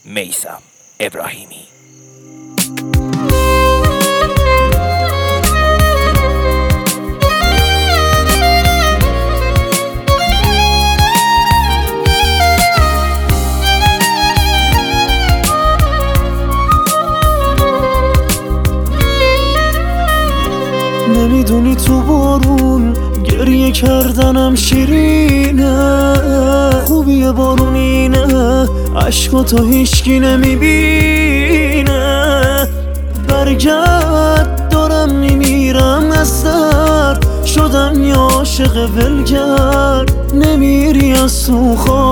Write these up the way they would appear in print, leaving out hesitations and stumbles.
میثم ابراهیمی. نمیدونی تو بارون گریه کردنم شیرینه، خوبیه بارون اینه عشقاتو هیچکی نمیبینه. برگرد دارم میمیرم از درد، شدم یه عاشق ولگرد، نمیری از تو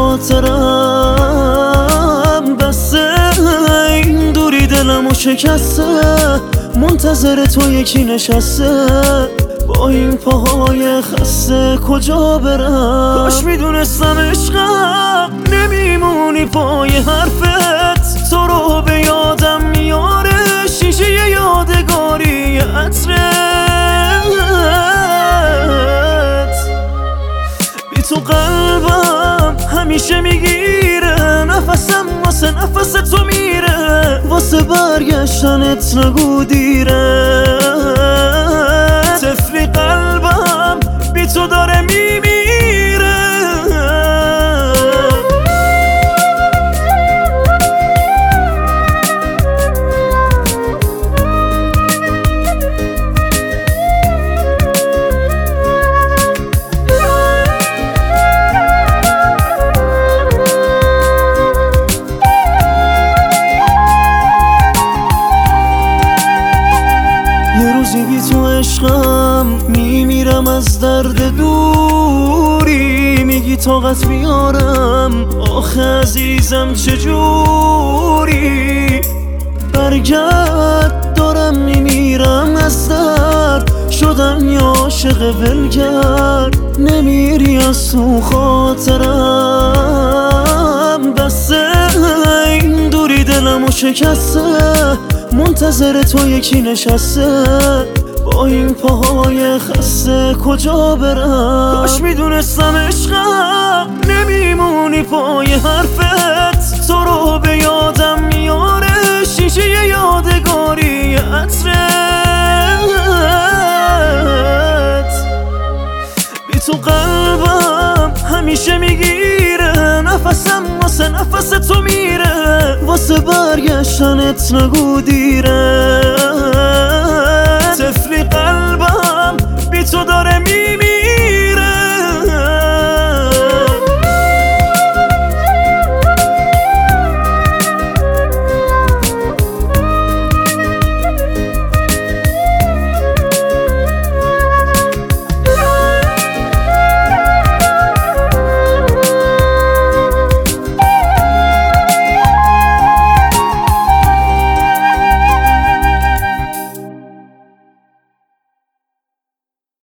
خاطرم. بسه این دوری دلمو شکسته، منتظر تو یکی نشسته، با این پاهای خسته کجا برم؟ کاش میدونستم عشقم نمیمونی پای حرفت، تو رو به یادم میاره شیشه یادگاری عطرت. بی تو قلبم همیشه میگیره نفسم، واسه نفس تو میره، واسه برگشتنت نگو دیره. طفلی قلبم بی تو داره میمیره. بی تو عشقم میمیرم از درد دوری، میگی طاقت بیارم آخه عزیزم چجوری؟ برگرد دارم میمیرم از درد، شدم یه عاشق ولگرد، نمیری از تو خاطرم. بسه این دوری دلمو شکسته، منتظر تو یکی نشسته، با این پاهای خسته کجا برم؟ کاش میدونستم عشقم نمیمونی پای حرفت، تو رو به یادم میاره شیشه یادگاری عطرت. بی تو قلبم همیشه میگیره نفسم، واسه نفس تو میره، واسه برگشتنت نگو دیره.